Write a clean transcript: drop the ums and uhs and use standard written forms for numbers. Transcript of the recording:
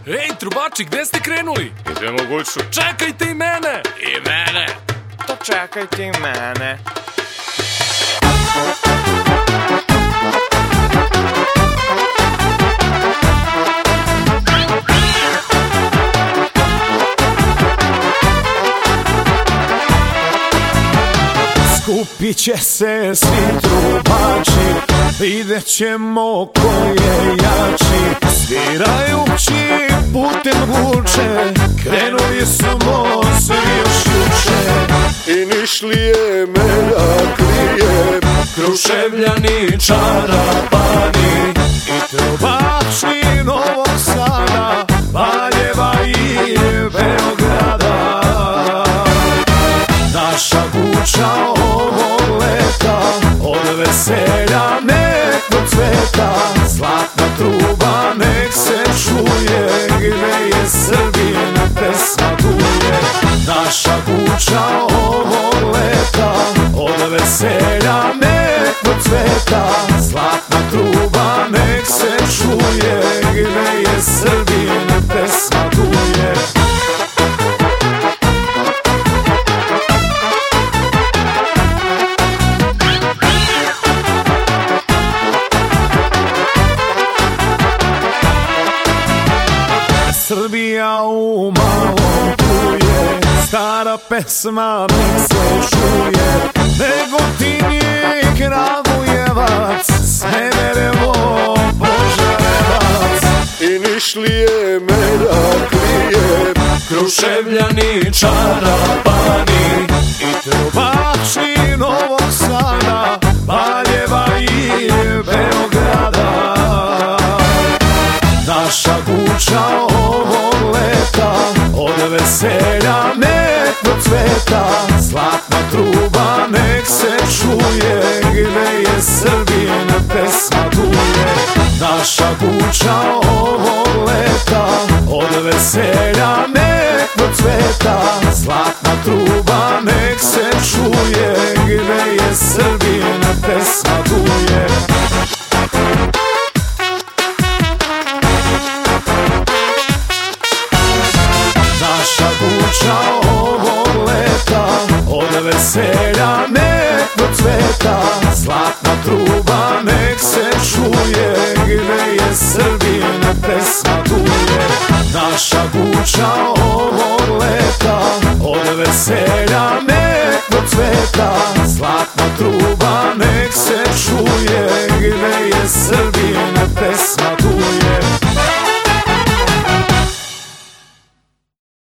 Ej, trubači, gde ste krenuli? Idemo, Guču. Čekajte i mene! I mene. To čekajte i mene. Skupit će se svi trubači, vidjet ćemo ko je jači. Svirajući putem vuče, krenuli smo svi još juče. I Nišlije, Meraklije, Kruševljani, Čarapani i trubači Novog Sada, Valjeva i Beograda. Naša Guča ovog leta od veselja nek procveta. Zlatna truba nek se čuje, gde je Srbin pesma duje. Naša Guča ovog leta od veselja nek procveta. Zlatna truba nek se čuje, gde je Srbin pesma duje. Srbija u malom truje, stara pesma nek se čuje. Negotin je Kragujevac, Smederevo, Požarevac. I Nišlije, Meraklije, Kruševljani, Čarapani i trubači Novog Sada, Valjeva i Beograda. Naša Guča ovog leta od veselja nek procveta. Zlatna truba nek se čuje, gde je Srbin pesma duje. Naša Guča ovog leta od veselja nek procveta. Zlatna truba nek se čuje, gde je Srbin pesma duje. Naša Guča ovog leta od veselja nek procveta. Zlatna truba nek se čuje, gde je Srbin pesma duje. Naša Guča ovog leta od veselja